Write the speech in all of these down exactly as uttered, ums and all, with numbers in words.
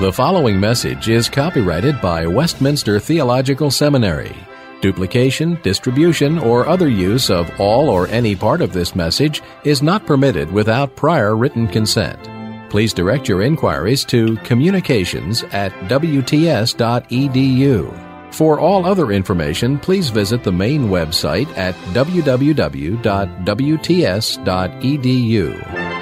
The following message is copyrighted by Westminster Theological Seminary. Duplication, distribution, or other use of all or any part of this message is not permitted without prior written consent. Please direct your inquiries to communications at w t s dot e d u. For all other information, please visit the main website at w w w dot w t s dot e d u.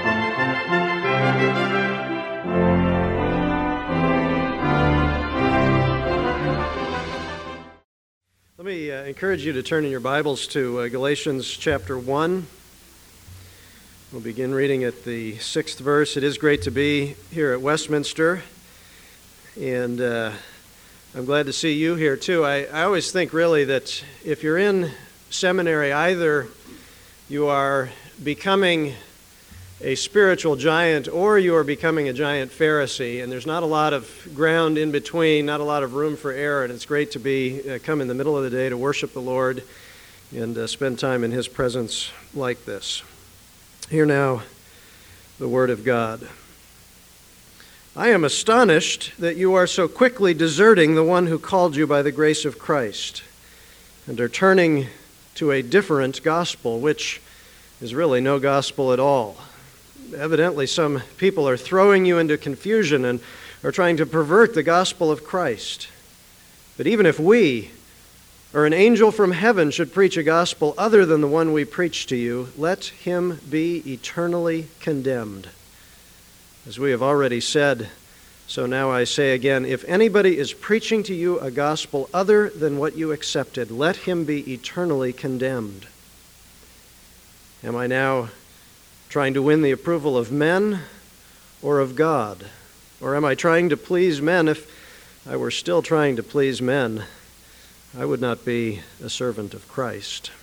Let me uh, encourage you to turn in your Bibles to uh, Galatians chapter one. We'll begin reading at the sixth verse. It is great to be here at Westminster, and uh, I'm glad to see you here too. I, I always think really that if you're in seminary, either you are becoming a spiritual giant or you are becoming a giant Pharisee, and there's not a lot of ground in between, not a lot of room for error, and it's great to be uh, come in the middle of the day to worship the Lord and uh, spend time in His presence like this. Hear now the Word of God. I am astonished that you are so quickly deserting the one who called you by the grace of Christ and are turning to a different gospel, which is really no gospel at all. Evidently, some people are throwing you into confusion and are trying to pervert the gospel of Christ. But even if we or an angel from heaven should preach a gospel other than the one we preach to you, let him be eternally condemned. As we have already said, so now I say again, if anybody is preaching to you a gospel other than what you accepted, let him be eternally condemned. Am I now trying to win the approval of men or of God? Or am I trying to please men? If I were still trying to please men, I would not be a servant of Christ.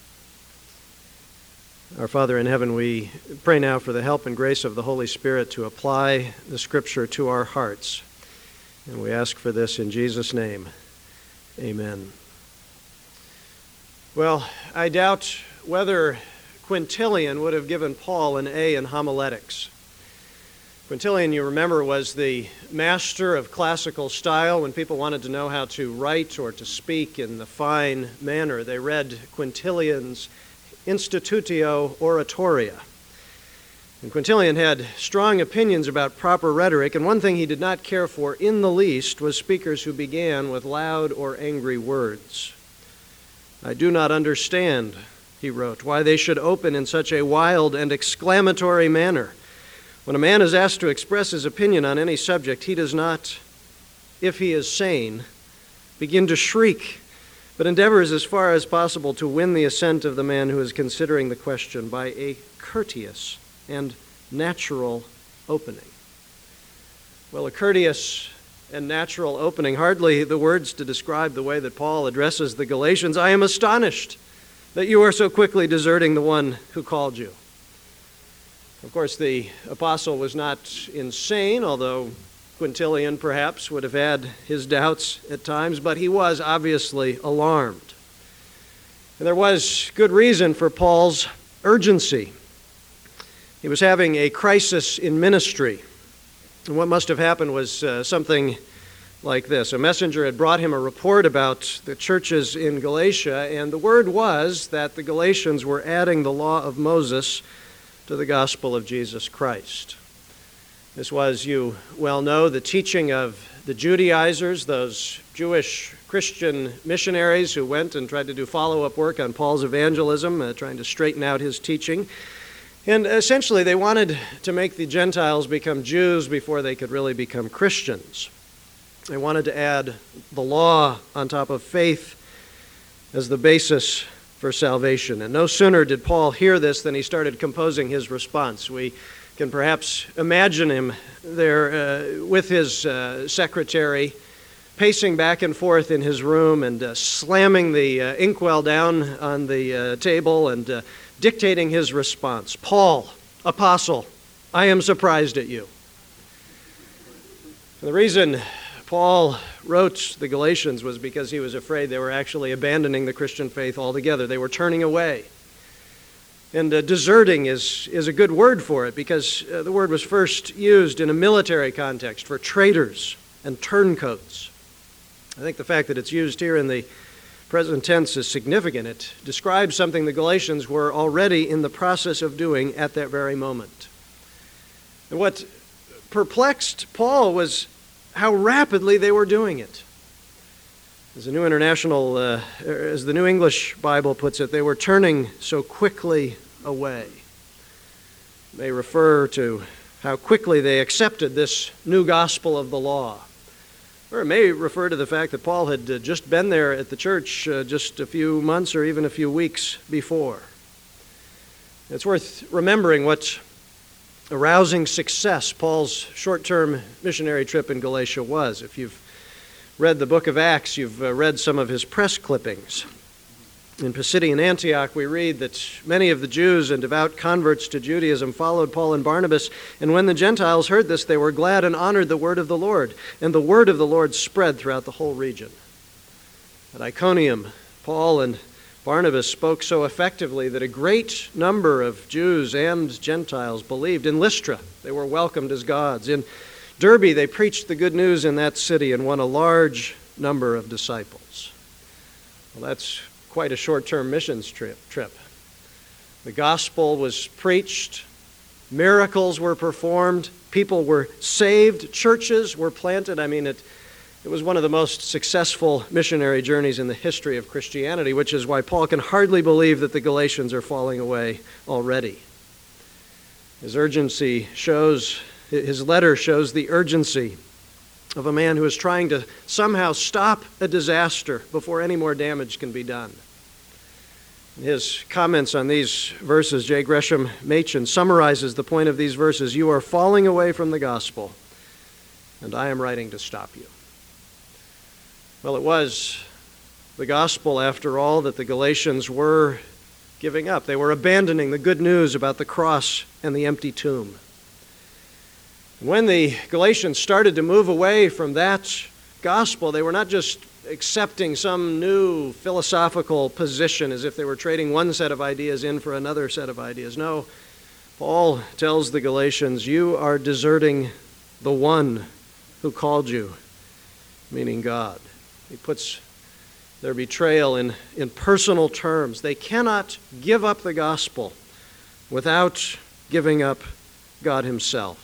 Our Father in heaven, we pray now for the help and grace of the Holy Spirit to apply the Scripture to our hearts. And we ask for this in Jesus' name. Amen. Well, I doubt whether Quintilian would have given Paul an A in homiletics. Quintilian, you remember, was the master of classical style. When people wanted to know how to write or to speak in the fine manner, they read Quintilian's Institutio Oratoria. And Quintilian had strong opinions about proper rhetoric, and one thing he did not care for in the least was speakers who began with loud or angry words. I do not understand, he wrote, why they should open in such a wild and exclamatory manner. When a man is asked to express his opinion on any subject, he does not, if he is sane, begin to shriek, but endeavors as far as possible to win the assent of the man who is considering the question by a courteous and natural opening. Well, a courteous and natural opening, hardly the words to describe the way that Paul addresses the Galatians. I am astonished that you are so quickly deserting the one who called you. Of course, the apostle was not insane, although Quintilian perhaps would have had his doubts at times, but he was obviously alarmed. And there was good reason for Paul's urgency. He was having a crisis in ministry. And what must have happened was uh, something like this. A messenger had brought him a report about the churches in Galatia, and the word was that the Galatians were adding the law of Moses to the gospel of Jesus Christ. This was, you well know, the teaching of the Judaizers, those Jewish Christian missionaries who went and tried to do follow-up work on Paul's evangelism, uh, trying to straighten out his teaching. And essentially they wanted to make the Gentiles become Jews before they could really become Christians. They wanted to add the law on top of faith as the basis for salvation. And no sooner did Paul hear this than he started composing his response. We can perhaps imagine him there uh, with his uh, secretary, pacing back and forth in his room and uh, slamming the uh, inkwell down on the uh, table and uh, dictating his response. Paul, apostle, I am surprised at you. And the reason Paul wrote the Galatians was because he was afraid they were actually abandoning the Christian faith altogether. They were turning away. And uh, deserting is, is a good word for it because uh, the word was first used in a military context for traitors and turncoats. I think the fact that it's used here in the present tense is significant. It describes something the Galatians were already in the process of doing at that very moment. And what perplexed Paul was how rapidly they were doing it. As the New International, uh, as the New English Bible puts it, they were turning so quickly away. It may refer to how quickly they accepted this new gospel of the law. Or it may refer to the fact that Paul had uh, just been there at the church uh, just a few months or even a few weeks before. It's worth remembering what a rousing success Paul's short-term missionary trip in Galatia was. If you've read the book of Acts, you've uh, read some of his press clippings. In Pisidian Antioch, we read that many of the Jews and devout converts to Judaism followed Paul and Barnabas, and when the Gentiles heard this, they were glad and honored the word of the Lord, and the word of the Lord spread throughout the whole region. At Iconium, Paul and Barnabas spoke so effectively that a great number of Jews and Gentiles believed. In Lystra, they were welcomed as gods. In Derbe, they preached the good news in that city and won a large number of disciples. Well, that's quite a short-term missions trip. trip. The gospel was preached, miracles were performed, people were saved, churches were planted. I mean, it, it was one of the most successful missionary journeys in the history of Christianity, which is why Paul can hardly believe that the Galatians are falling away already. His urgency shows, his letter shows the urgency of a man who is trying to somehow stop a disaster before any more damage can be done. In his comments on these verses, J. Gresham Machen summarizes the point of these verses: "You are falling away from the gospel, and I am writing to stop you." Well, it was the gospel, after all, that the Galatians were giving up. They were abandoning the good news about the cross and the empty tomb. When the Galatians started to move away from that gospel, they were not just accepting some new philosophical position as if they were trading one set of ideas in for another set of ideas. No, Paul tells the Galatians, you are deserting the one who called you, meaning God. He puts their betrayal in, in personal terms. They cannot give up the gospel without giving up God himself.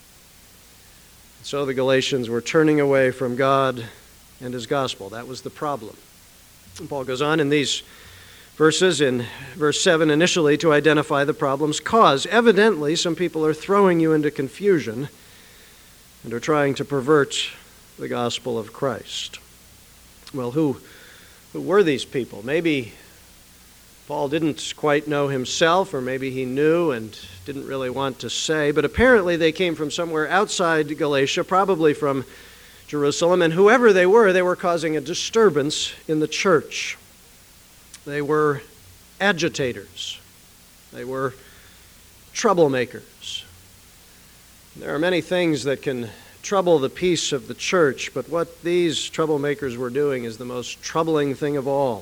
So the Galatians were turning away from God and his gospel. That was the problem. And Paul goes on in these verses, in verse seven initially, to identify the problem's cause. Evidently, some people are throwing you into confusion and are trying to pervert the gospel of Christ. Well, who, who were these people? Maybe Paul didn't quite know himself, or maybe he knew and didn't really want to say, but apparently they came from somewhere outside Galatia, probably from Jerusalem, and whoever they were, they were causing a disturbance in the church. They were agitators. They were troublemakers. There are many things that can trouble the peace of the church, but what these troublemakers were doing is the most troubling thing of all.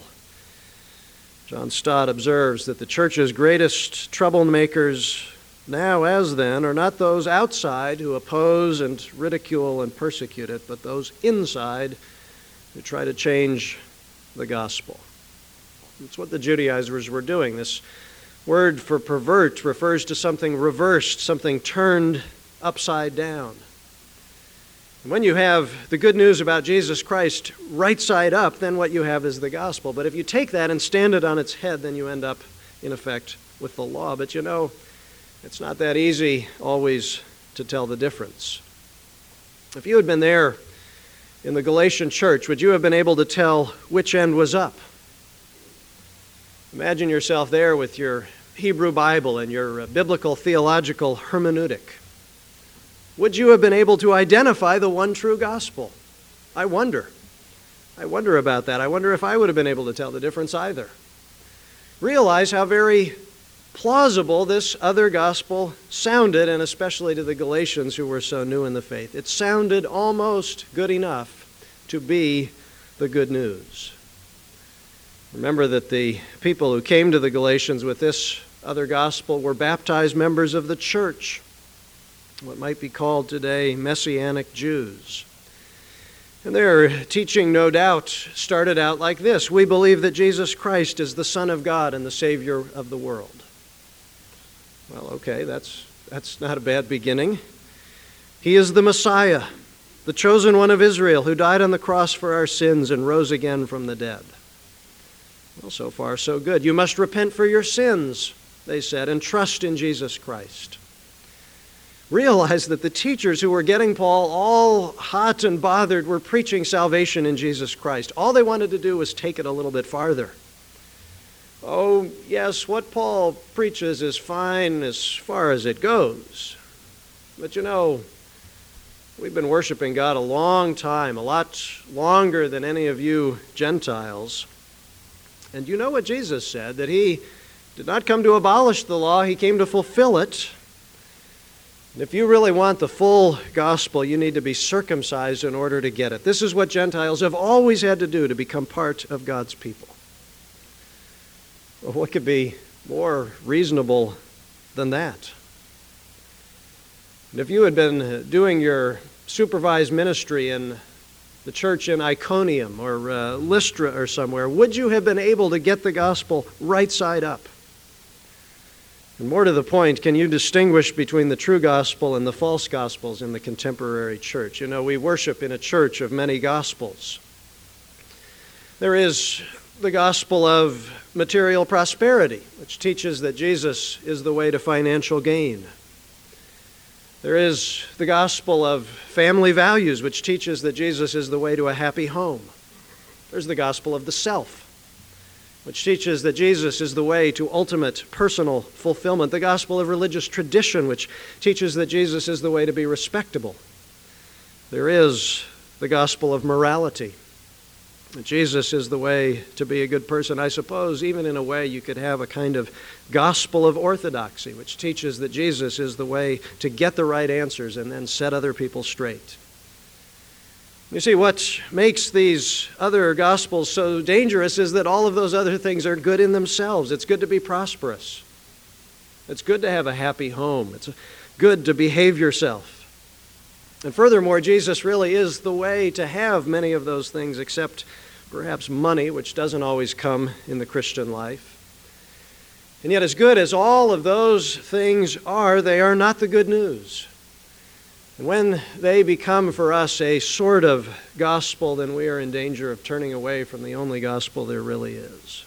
John Stott observes that the church's greatest troublemakers now as then are not those outside who oppose and ridicule and persecute it, but those inside who try to change the gospel. That's what the Judaizers were doing. This word for pervert refers to something reversed, something turned upside down. And when you have the good news about Jesus Christ right side up, then what you have is the gospel. But if you take that and stand it on its head, then you end up, in effect, with the law. But you know, it's not that easy always to tell the difference. If you had been there in the Galatian church, would you have been able to tell which end was up? Imagine yourself there with your Hebrew Bible and your biblical theological hermeneutic. Would you have been able to identify the one true gospel? I wonder. I wonder about that. I wonder if I would have been able to tell the difference either. Realize how very plausible this other gospel sounded, and especially to the Galatians who were so new in the faith. It sounded almost good enough to be the good news. Remember that the people who came to the Galatians with this other gospel were baptized members of the church, what might be called today Messianic Jews. And their teaching, no doubt, started out like this: we believe that Jesus Christ is the Son of God and the Savior of the world. Well, okay, that's, that's not a bad beginning. He is the Messiah, the chosen one of Israel, who died on the cross for our sins and rose again from the dead. Well, so far, so good. You must repent for your sins, they said, and trust in Jesus Christ. Realize that the teachers who were getting Paul all hot and bothered were preaching salvation in Jesus Christ. All they wanted to do was take it a little bit farther. Oh, yes, what Paul preaches is fine as far as it goes. But you know, we've been worshiping God a long time, a lot longer than any of you Gentiles. And you know what Jesus said, that he did not come to abolish the law, he came to fulfill it. And if you really want the full gospel, you need to be circumcised in order to get it. This is what Gentiles have always had to do to become part of God's people. Well, what could be more reasonable than that? And if you had been doing your supervised ministry in the church in Iconium or uh, Lystra or somewhere, would you have been able to get the gospel right side up? And more to the point, can you distinguish between the true gospel and the false gospels in the contemporary church? You know, we worship in a church of many gospels. There is the gospel of material prosperity, which teaches that Jesus is the way to financial gain. There is the gospel of family values, which teaches that Jesus is the way to a happy home. There's the gospel of the self, which teaches that Jesus is the way to ultimate personal fulfillment. The gospel of religious tradition, which teaches that Jesus is the way to be respectable. There is the gospel of morality. Jesus is the way to be a good person. I suppose even in a way you could have a kind of gospel of orthodoxy, which teaches that Jesus is the way to get the right answers and then set other people straight. You see, what makes these other gospels so dangerous is that all of those other things are good in themselves. It's good to be prosperous. It's good to have a happy home. It's good to behave yourself. And furthermore, Jesus really is the way to have many of those things, except perhaps money, which doesn't always come in the Christian life. And yet, as good as all of those things are, they are not the good news. And when they become for us a sort of gospel, then we are in danger of turning away from the only gospel there really is.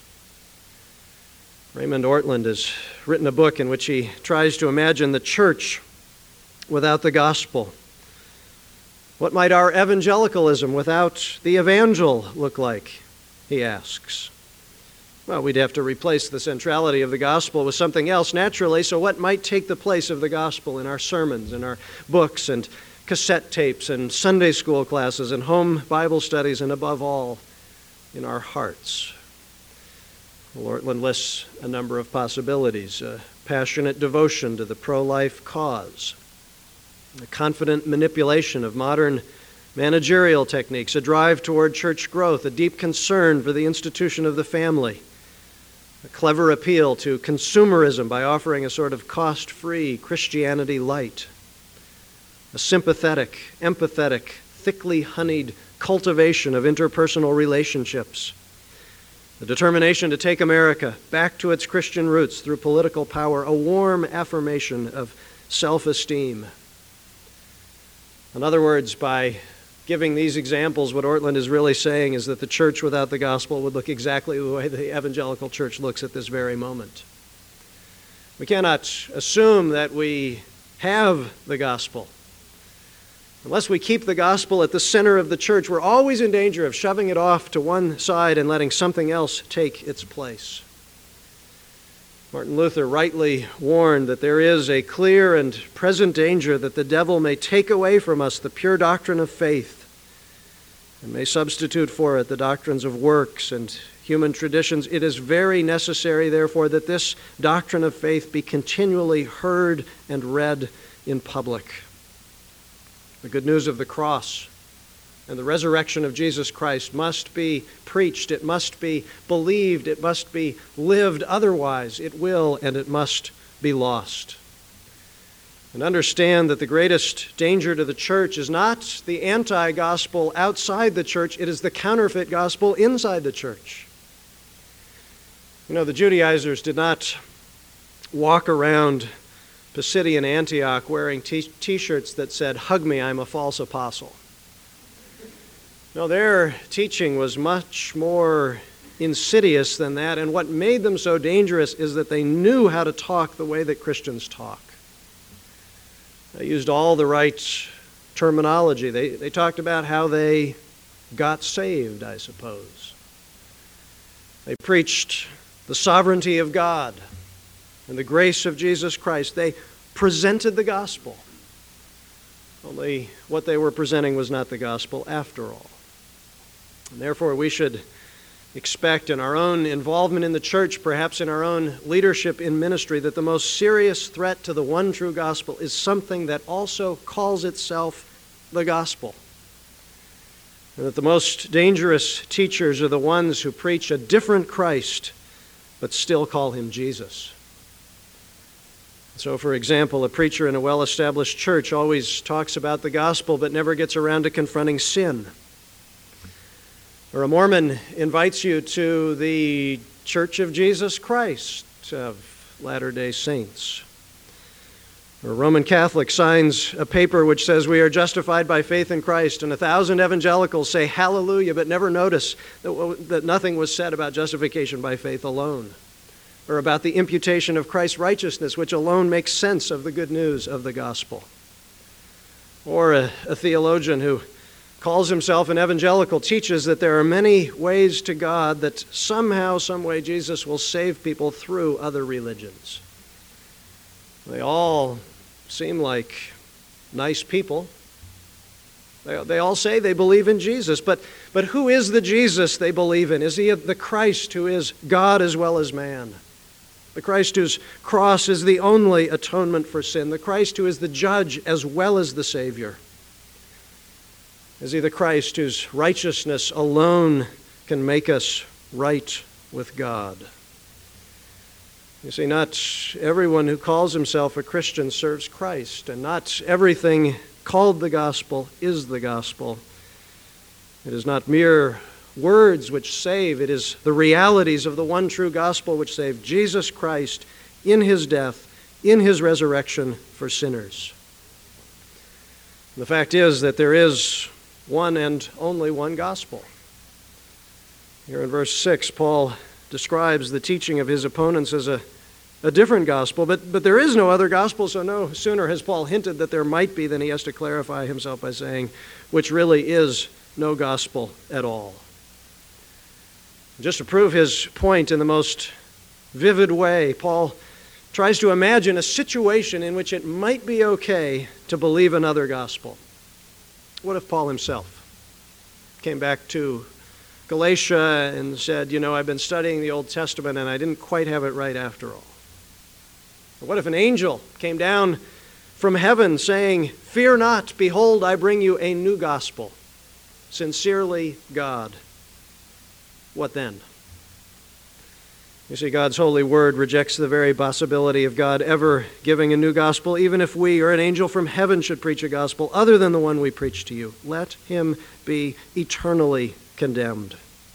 Raymond Ortlund has written a book in which he tries to imagine the church without the gospel. What might our evangelicalism without the evangel look like, he asks. Well, we'd have to replace the centrality of the gospel with something else naturally, so what might take the place of the gospel in our sermons, in our books and cassette tapes and Sunday school classes and home Bible studies, and above all, in our hearts? Well, Ortlund lists a number of possibilities: a passionate devotion to the pro-life cause, a confident manipulation of modern managerial techniques, a drive toward church growth, a deep concern for the institution of the family, a clever appeal to consumerism by offering a sort of cost-free Christianity light, a sympathetic, empathetic, thickly honeyed cultivation of interpersonal relationships, the determination to take America back to its Christian roots through political power, a warm affirmation of self-esteem. In other words, by giving these examples, what Ortlund is really saying is that the church without the gospel would look exactly the way the evangelical church looks at this very moment. We cannot assume that we have the gospel. Unless we keep the gospel at the center of the church, we're always in danger of shoving it off to one side and letting something else take its place. Martin Luther rightly warned that there is a clear and present danger that the devil may take away from us the pure doctrine of faith and may substitute for it the doctrines of works and human traditions. It is very necessary, therefore, that this doctrine of faith be continually heard and read in public. The good news of the cross and the resurrection of Jesus Christ must be preached, it must be believed, it must be lived. Otherwise, it will and it must be lost. And understand that the greatest danger to the church is not the anti-gospel outside the church, it is the counterfeit gospel inside the church. You know, the Judaizers did not walk around Pisidian Antioch wearing t- t-shirts that said, "Hug me, I'm a false apostle." No, their teaching was much more insidious than that, and what made them so dangerous is that they knew how to talk the way that Christians talk. They used all the right terminology. They, they talked about how they got saved, I suppose. They preached the sovereignty of God and the grace of Jesus Christ. They presented the gospel. Only what they were presenting was not the gospel after all. And therefore, we should expect in our own involvement in the church, perhaps in our own leadership in ministry, that the most serious threat to the one true gospel is something that also calls itself the gospel. And that the most dangerous teachers are the ones who preach a different Christ, but still call him Jesus. So, for example, a preacher in a well-established church always talks about the gospel, but never gets around to confronting sin. Or a Mormon invites you to the Church of Jesus Christ of Latter-day Saints. Or a Roman Catholic signs a paper which says we are justified by faith in Christ, and a thousand evangelicals say hallelujah, but never notice that, that nothing was said about justification by faith alone, or about the imputation of Christ's righteousness, which alone makes sense of the good news of the gospel. Or a, a theologian who calls himself an evangelical teaches that there are many ways to God, that somehow, some way, Jesus will save people through other religions. They all seem like nice people. They, they all say they believe in Jesus, but, but who is the Jesus they believe in? Is he the Christ who is God as well as man? The Christ whose cross is the only atonement for sin? The Christ who is the judge as well as the Savior? Is he the Christ whose righteousness alone can make us right with God? You see, not everyone who calls himself a Christian serves Christ, and not everything called the gospel is the gospel. It is not mere words which save, it is the realities of the one true gospel which save: Jesus Christ in his death, in his resurrection for sinners. And the fact is that there is one and only one gospel. Here in verse six, Paul describes the teaching of his opponents as a, a different gospel, but, but there is no other gospel, so no sooner has Paul hinted that there might be than he has to clarify himself by saying, which really is no gospel at all. Just to prove his point in the most vivid way, Paul tries to imagine a situation in which it might be okay to believe another gospel. What if Paul himself came back to Galatia and said, you know, I've been studying the Old Testament and I didn't quite have it right after all? Or what if an angel came down from heaven saying, fear not, behold, I bring you a new gospel, sincerely God? What then? You see, God's holy word rejects the very possibility of God ever giving a new gospel, even if we or an angel from heaven should preach a gospel other than the one we preach to you. Let him be eternally condemned.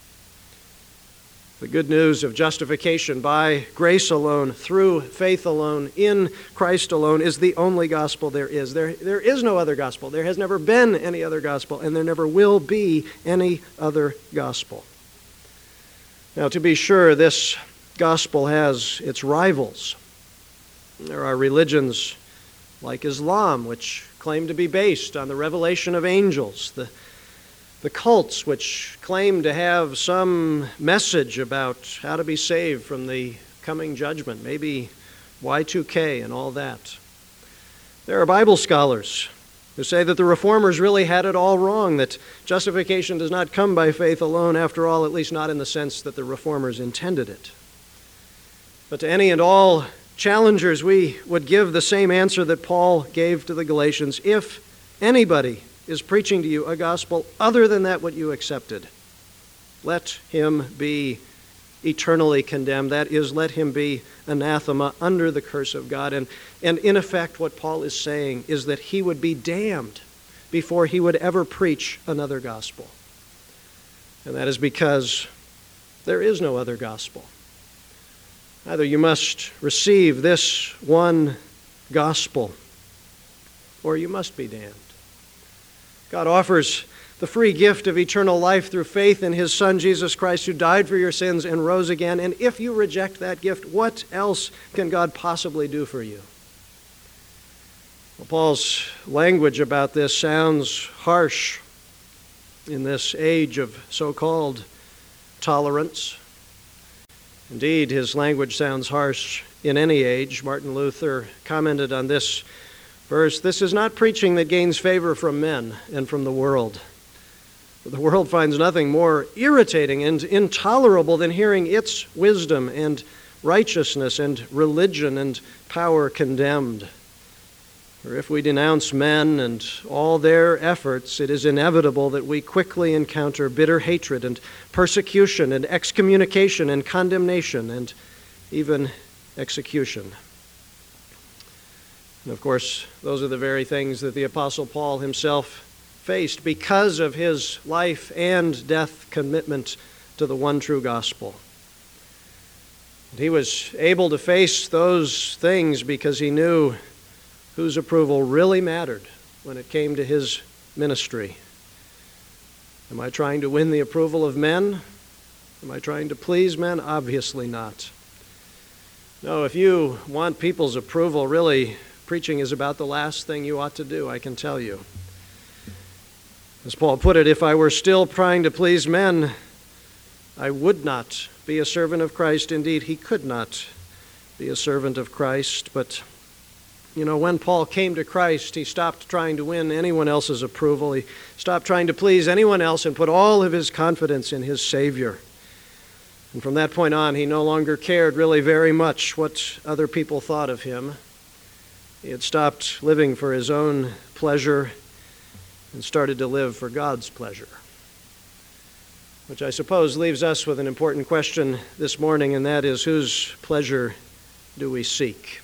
The good news of justification by grace alone, through faith alone, in Christ alone, is the only gospel there is. There, there is no other gospel. There has never been any other gospel, and there never will be any other gospel. Now, to be sure, this gospel has its rivals. There are religions like Islam, which claim to be based on the revelation of angels, the, the cults which claim to have some message about how to be saved from the coming judgment, maybe Y two K and all that. There are Bible scholars who say that the Reformers really had it all wrong, that justification does not come by faith alone after all, at least not in the sense that the Reformers intended it. But to any and all challengers, we would give the same answer that Paul gave to the Galatians. If anybody is preaching to you a gospel other than that what you accepted, let him be eternally condemned. That is, let him be anathema, under the curse of God. And, and in effect, what Paul is saying is that he would be damned before he would ever preach another gospel. And that is because there is no other gospel. Either you must receive this one gospel, or you must be damned. God offers the free gift of eternal life through faith in his Son, Jesus Christ, who died for your sins and rose again. And if you reject that gift, what else can God possibly do for you? Well, Paul's language about this sounds harsh in this age of so-called tolerance. Indeed, his language sounds harsh in any age. Martin Luther commented on this verse, "This is not preaching that gains favor from men and from the world. The world finds nothing more irritating and intolerable than hearing its wisdom and righteousness and religion and power condemned. For if we denounce men and all their efforts, it is inevitable that we quickly encounter bitter hatred and persecution and excommunication and condemnation and even execution." And of course, those are the very things that the Apostle Paul himself faced because of his life and death commitment to the one true gospel. And he was able to face those things because he knew whose approval really mattered when it came to his ministry. Am I trying to win the approval of men? Am I trying to please men? Obviously not. No, if you want people's approval, really, preaching is about the last thing you ought to do, I can tell you. As Paul put it, if I were still trying to please men, I would not be a servant of Christ. Indeed, he could not be a servant of Christ. But, you know, when Paul came to Christ, he stopped trying to win anyone else's approval. He stopped trying to please anyone else and put all of his confidence in his Savior. And from that point on, he no longer cared really very much what other people thought of him. He had stopped living for his own pleasure and started to live for God's pleasure. Which I suppose leaves us with an important question this morning, and that is, whose pleasure do we seek?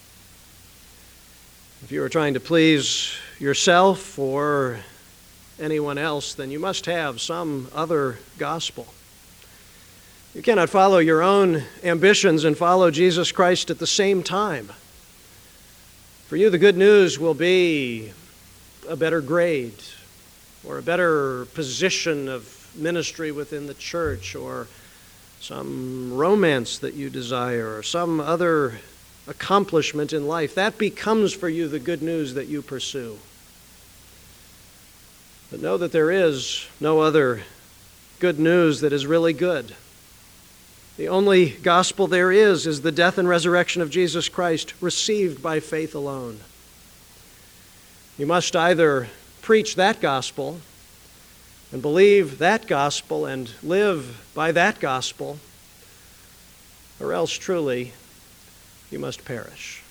If you are trying to please yourself or anyone else, then you must have some other gospel. You cannot follow your own ambitions and follow Jesus Christ at the same time. For you, the good news will be a better grade or a better position of ministry within the church or some romance that you desire or some other accomplishment in life. That becomes for you the good news that you pursue. But know that there is no other good news that is really good. The only gospel there is is the death and resurrection of Jesus Christ, received by faith alone. You must either preach that gospel and believe that gospel and live by that gospel, or else truly you must perish.